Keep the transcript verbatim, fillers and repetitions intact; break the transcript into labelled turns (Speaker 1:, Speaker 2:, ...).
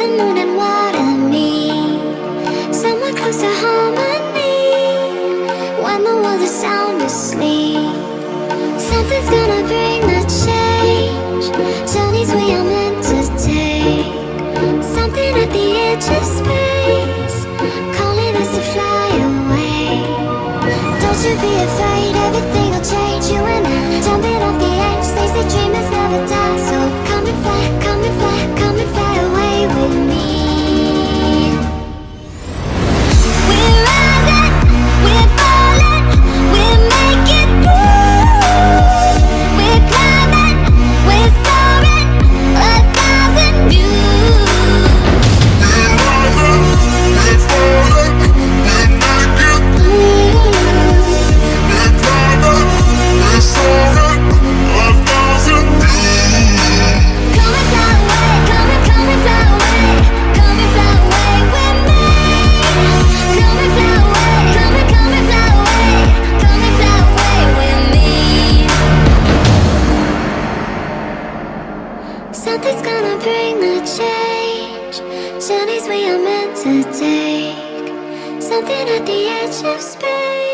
Speaker 1: the moon and what I need. Somewhere close to harmony, when the world is sound asleep. Something's gonna bring the change, journeys we are meant to take. Something at the edge of space, calling us to fly away. Don't you be afraid, everything will change. You and I, jumping off the edge. They say dreamers never die, so come and fly, come and fly, come and fly away with me. We're rising, we're falling, we're making through. We're climbing, we're soaring, a thousand views.
Speaker 2: We're rising, we're falling, we're making through. We're climbing, we're soaring, a thousand views.
Speaker 1: Come and fly away, come and come and fly away, come and fly away with me. Come and fly away, come and come and fly away, come and fly away with me. Something's gonna bring the change, journeys we are meant to take. Something at the edge of space.